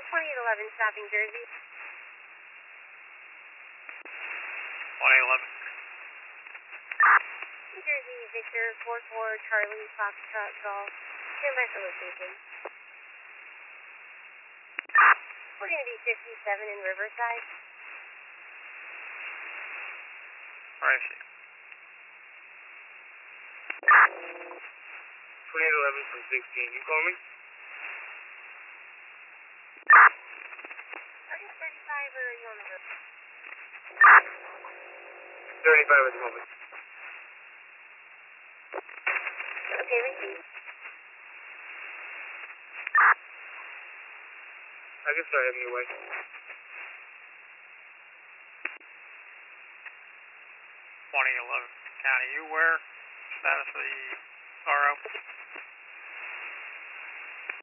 2811 stopping Jersey. 2811. New Jersey, Victor, 44, Charlie, Foxtrot, Golf. Stand by for location. We're going to be 57 in Riverside. Where is she? 2811 from 16. You call me? Are you 35 or are you on the road? 35 at the moment. Okay, receive. I can start heading your way. 2011 County, you where? Status of the RO?